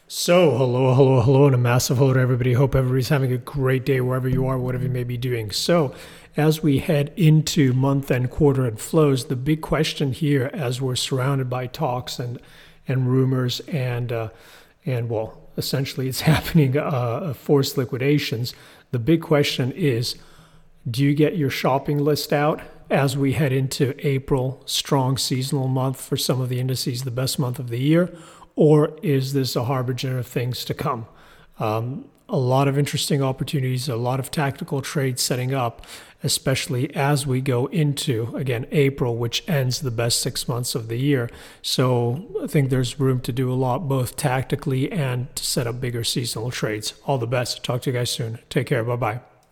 So, hello, and a massive hello to everybody. Hope everybody's having a great day wherever you are, whatever you may be doing. So, as we head into month end, quarter end flows, the big question here, as we're surrounded by talks and rumors and well, essentially it's happening, forced liquidations. The big question is, do you get your shopping list out as we head into April, strong seasonal month for some of the indices, the best month of the year? Or is this a harbinger of things to come? A lot of interesting opportunities, a lot of tactical trades setting up, especially as we go into, again, April, which ends the best 6 months of the year. So I think there's room to do a lot, both tactically and to set up bigger seasonal trades. All the best. Talk to you guys soon. Take care. Bye-bye.